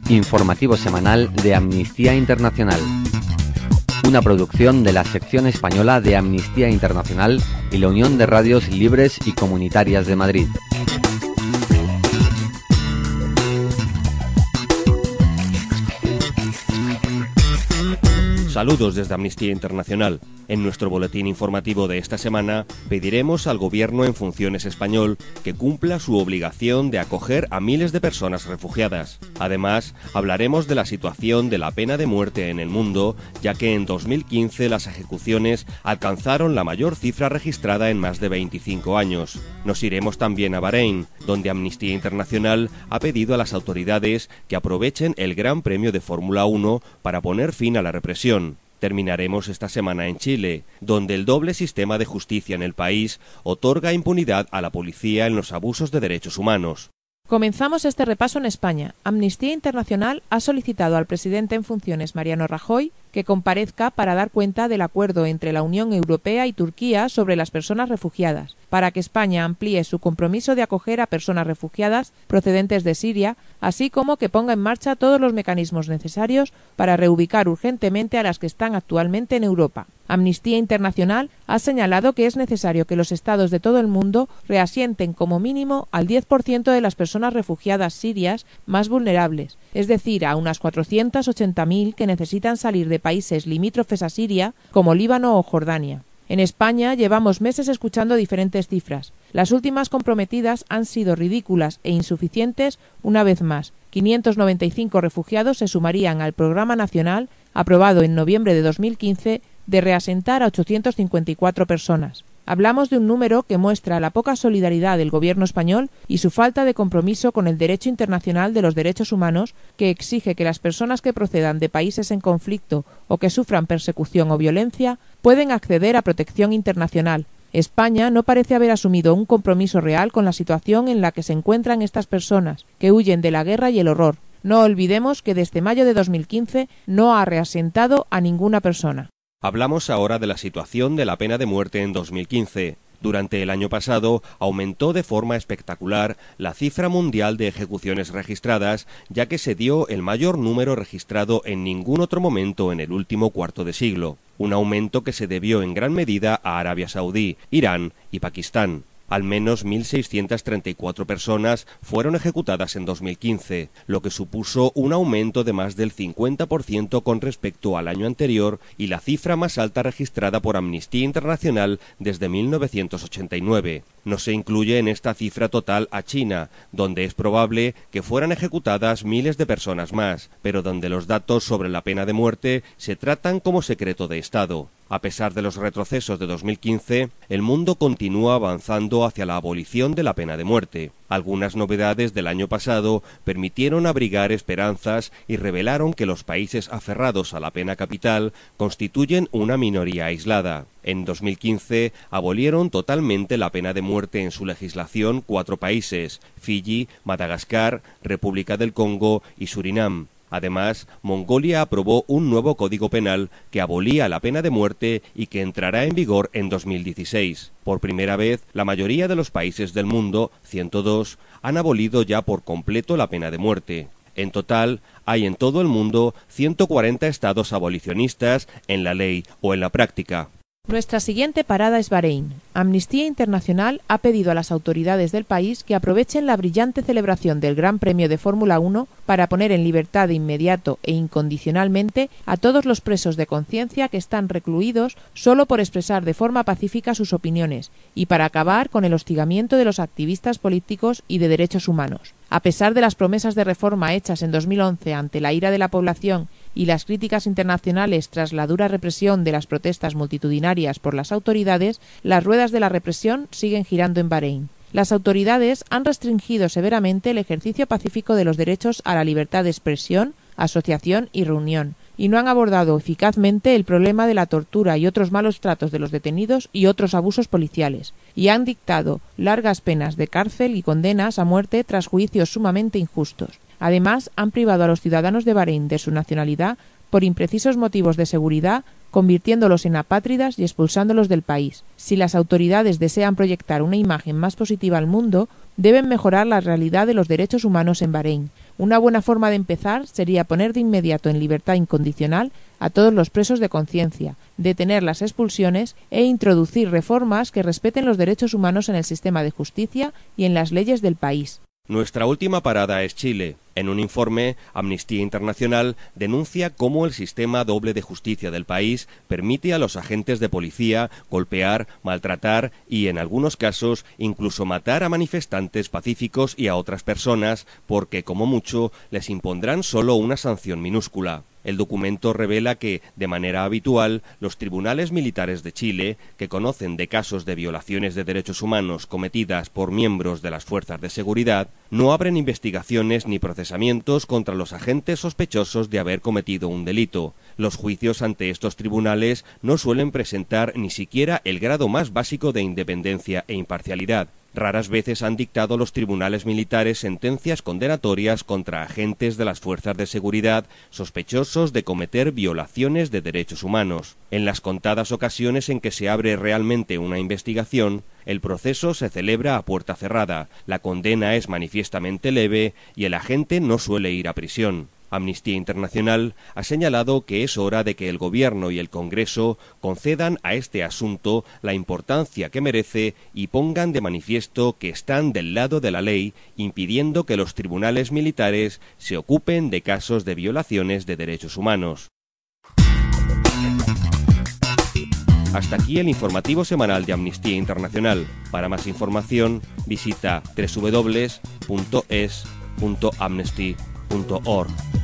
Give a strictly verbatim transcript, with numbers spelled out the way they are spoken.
Informativo semanal de Amnistía Internacional. Una producción de la sección española de Amnistía Internacional y la Unión de Radios Libres y Comunitarias de Madrid. Saludos desde Amnistía Internacional. En nuestro boletín informativo de esta semana pediremos al Gobierno en funciones español que cumpla su obligación de acoger a miles de personas refugiadas. Además, hablaremos de la situación de la pena de muerte en el mundo, ya que en dos mil quince las ejecuciones alcanzaron la mayor cifra registrada en más de veinticinco años. Nos iremos también a Bahrein, donde Amnistía Internacional ha pedido a las autoridades que aprovechen el Gran Premio de Fórmula uno para poner fin a la represión. Terminaremos esta semana en Chile, donde el doble sistema de justicia en el país otorga impunidad a la policía en los abusos de derechos humanos. Comenzamos este repaso en España. Amnistía Internacional ha solicitado al presidente en funciones, Mariano Rajoy, que comparezca para dar cuenta del acuerdo entre la Unión Europea y Turquía sobre las personas refugiadas, para que España amplíe su compromiso de acoger a personas refugiadas procedentes de Siria, así como que ponga en marcha todos los mecanismos necesarios para reubicar urgentemente a las que están actualmente en Europa. Amnistía Internacional ha señalado que es necesario que los estados de todo el mundo reasienten como mínimo al diez por ciento de las personas refugiadas sirias más vulnerables, es decir, a unas cuatrocientas ochenta mil que necesitan salir de países limítrofes a Siria, como Líbano o Jordania. En España llevamos meses escuchando diferentes cifras. Las últimas comprometidas han sido ridículas e insuficientes una vez más. quinientos noventa y cinco refugiados se sumarían al Programa Nacional, aprobado en noviembre de dos mil quince, de reasentar a ochocientas cincuenta y cuatro personas. Hablamos de un número que muestra la poca solidaridad del gobierno español y su falta de compromiso con el derecho internacional de los derechos humanos, que exige que las personas que procedan de países en conflicto o que sufran persecución o violencia pueden acceder a protección internacional. España no parece haber asumido un compromiso real con la situación en la que se encuentran estas personas, que huyen de la guerra y el horror. No olvidemos que desde mayo de dos mil quince no ha reasentado a ninguna persona. Hablamos ahora de la situación de la pena de muerte en dos mil quince. Durante el año pasado aumentó de forma espectacular la cifra mundial de ejecuciones registradas, ya que se dio el mayor número registrado en ningún otro momento en el último cuarto de siglo. Un aumento que se debió en gran medida a Arabia Saudí, Irán y Pakistán. Al menos mil seiscientas treinta y cuatro personas fueron ejecutadas en dos mil quince, lo que supuso un aumento de más del cincuenta por ciento con respecto al año anterior y la cifra más alta registrada por Amnistía Internacional desde mil novecientos ochenta y nueve. No se incluye en esta cifra total a China, donde es probable que fueran ejecutadas miles de personas más, pero donde los datos sobre la pena de muerte se tratan como secreto de Estado. A pesar de los retrocesos de dos mil quince, el mundo continúa avanzando hacia la abolición de la pena de muerte. Algunas novedades del año pasado permitieron abrigar esperanzas y revelaron que los países aferrados a la pena capital constituyen una minoría aislada. En dos mil quince abolieron totalmente la pena de muerte en su legislación cuatro países: Fiyi, Madagascar, República del Congo y Surinam. Además, Mongolia aprobó un nuevo código penal que abolía la pena de muerte y que entrará en vigor en dos mil dieciséis. Por primera vez, la mayoría de los países del mundo, ciento dos, han abolido ya por completo la pena de muerte. En total, hay en todo el mundo ciento cuarenta estados abolicionistas en la ley o en la práctica. Nuestra siguiente parada es Bahrein. Amnistía Internacional ha pedido a las autoridades del país que aprovechen la brillante celebración del Gran Premio de Fórmula uno para poner en libertad de inmediato e incondicionalmente a todos los presos de conciencia que están recluidos solo por expresar de forma pacífica sus opiniones y para acabar con el hostigamiento de los activistas políticos y de derechos humanos. A pesar de las promesas de reforma hechas en dos mil once ante la ira de la población y las críticas internacionales tras la dura represión de las protestas multitudinarias por las autoridades, las ruedas de la represión siguen girando en Bahrein. Las autoridades han restringido severamente el ejercicio pacífico de los derechos a la libertad de expresión, asociación y reunión, y no han abordado eficazmente el problema de la tortura y otros malos tratos de los detenidos y otros abusos policiales, y han dictado largas penas de cárcel y condenas a muerte tras juicios sumamente injustos. Además, han privado a los ciudadanos de Bahrein de su nacionalidad por imprecisos motivos de seguridad, convirtiéndolos en apátridas y expulsándolos del país. Si las autoridades desean proyectar una imagen más positiva al mundo, deben mejorar la realidad de los derechos humanos en Bahrein. Una buena forma de empezar sería poner de inmediato en libertad incondicional a todos los presos de conciencia, detener las expulsiones e introducir reformas que respeten los derechos humanos en el sistema de justicia y en las leyes del país. Nuestra última parada es Chile. En un informe, Amnistía Internacional denuncia cómo el sistema doble de justicia del país permite a los agentes de policía golpear, maltratar y, en algunos casos, incluso matar a manifestantes pacíficos y a otras personas porque, como mucho, les impondrán solo una sanción minúscula. El documento revela que, de manera habitual, los tribunales militares de Chile, que conocen de casos de violaciones de derechos humanos cometidas por miembros de las fuerzas de seguridad, no abren investigaciones ni procesamientos contra los agentes sospechosos de haber cometido un delito. Los juicios ante estos tribunales no suelen presentar ni siquiera el grado más básico de independencia e imparcialidad. Raras veces han dictado los tribunales militares sentencias condenatorias contra agentes de las fuerzas de seguridad sospechosos de cometer violaciones de derechos humanos. En las contadas ocasiones en que se abre realmente una investigación, el proceso se celebra a puerta cerrada, la condena es manifiestamente leve y el agente no suele ir a prisión. Amnistía Internacional ha señalado que es hora de que el Gobierno y el Congreso concedan a este asunto la importancia que merece y pongan de manifiesto que están del lado de la ley, impidiendo que los tribunales militares se ocupen de casos de violaciones de derechos humanos. Hasta aquí el informativo semanal de Amnistía Internacional. Para más información, visita doble u doble u doble u punto es punto amnesty punto org.